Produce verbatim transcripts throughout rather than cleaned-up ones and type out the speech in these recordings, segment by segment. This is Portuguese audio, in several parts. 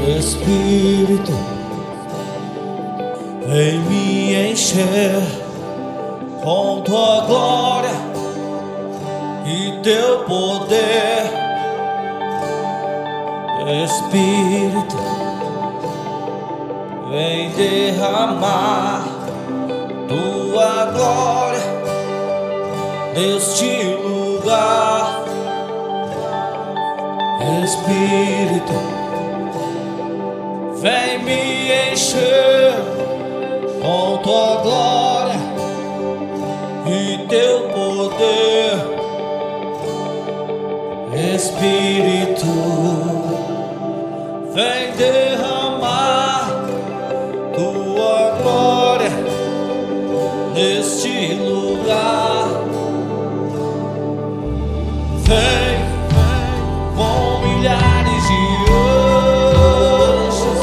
Espírito, vem me encher com tua glória e teu poder. Espírito, vem derramar tua glória neste lugar. Espírito, vem me encher com tua glória e teu poder. Espírito, vem derramar tua glória neste lugar. Vem com milhares de anjos,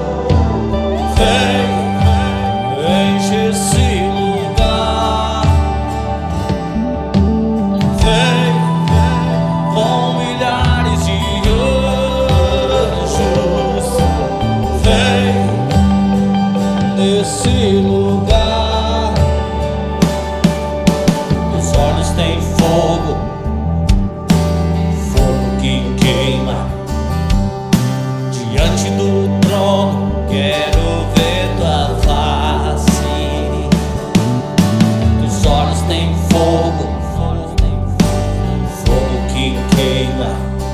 vem, enche esse lugar. Vem com milhares de anjos, vem nesse lugar. Os olhos têm fogo, fogo que queima. Diante do trono quero ver tua face. Os olhos têm fogo, fogo que queima.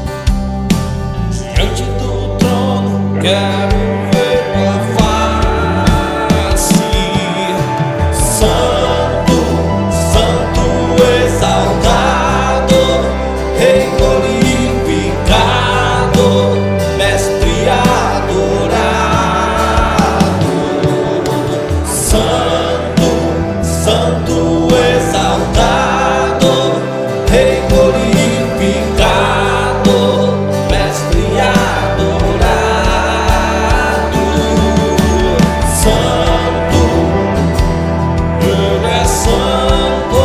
Diante do trono quero ver tua face. Santo, santo, exaltado, Rei glorificado, mestre adorado. Santo, santo, exaltado, Rei glorificado, mestre adorado. Santo, Ele é santo,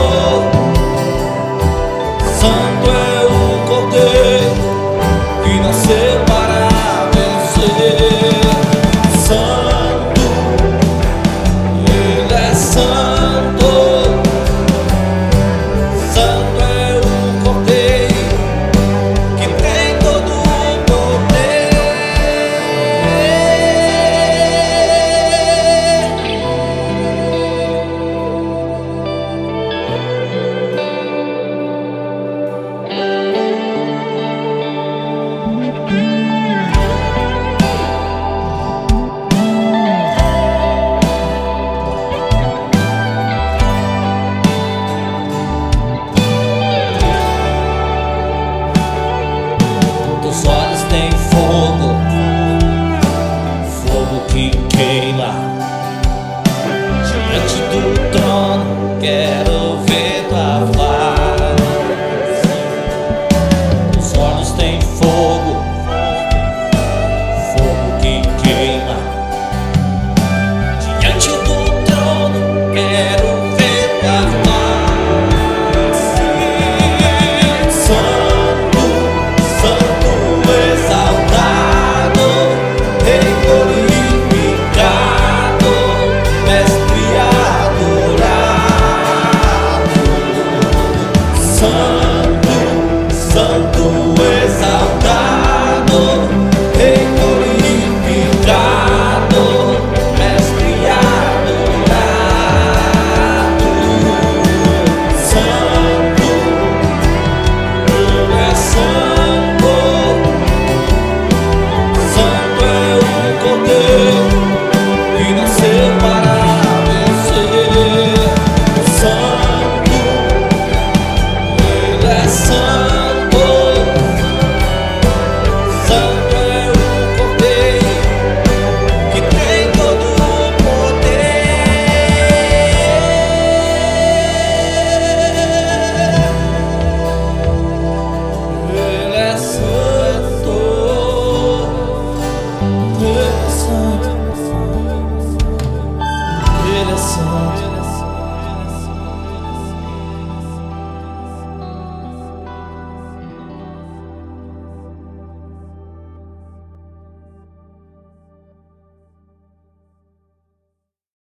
santo é o Cordeiro que nasceu para vencer. Santo, Ele é santo, santo é o Cordeiro que tem todo o poder. Teus olhos têm fogo, fogo que queima. Diante do trono quero ver tua face. Teus olhos têm fogo, fogo que queima. Diante do trono quero ver tua face. Santo, santo, exaltado, Rei glorificado, mestre adorado. Santo, santo, exaltado, Rei glorificado, mestre adorado. Santo, Ele é santo, santo é o Cordeiro que nasceu para vencer. Santo, Ele é santo, santo é o Cordeiro que tem todo o poder. Ele é santo, Ele é santo, Ele é santo.